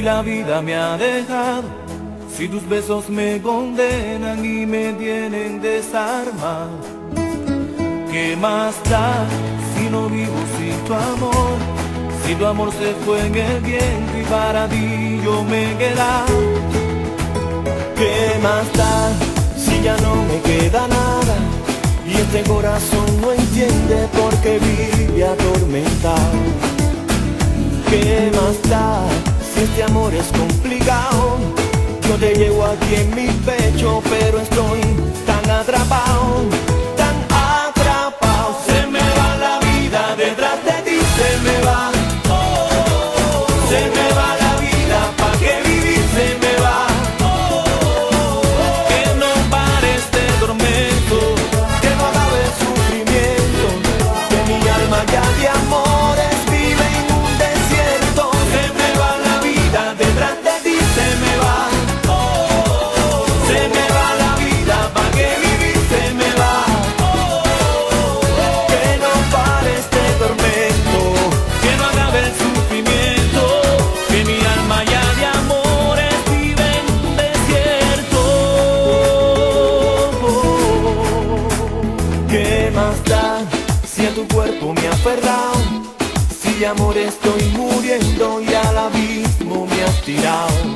la vida me ha dejado, si tus besos me condenan y me tienen desarmado. ¿Qué más da si no vivo sin tu amor? Si tu amor se fue en el viento y para ti yo me he quedado. ¿Qué más da si ya no me queda nada? Y este corazón no entiende por qué vive atormentado. ¿Qué más da si este amor es complicado? Yo te llevo aquí en mi pecho, pero estoy tan atrapado, tan atrapado. Se me va la vida detrás de ti, se me va. Se me va la vida, ¿pa' qué vivir? Se me va. Que no pare este tormento, que no acabe el sufrimiento, que mi alma ya de amores vive en un desierto. Se me va la vida detrás de ti, se me va. Se me va la vida, ¿pa' qué vivir? Se me va. Que no pare este tormento, que no acabe el sufrimiento, que mi alma ya de amores vive en un desierto. ¿Qué más da si a tu cuerpo me ha aferrado? Si de amor estoy muriendo y al abismo me has tirado.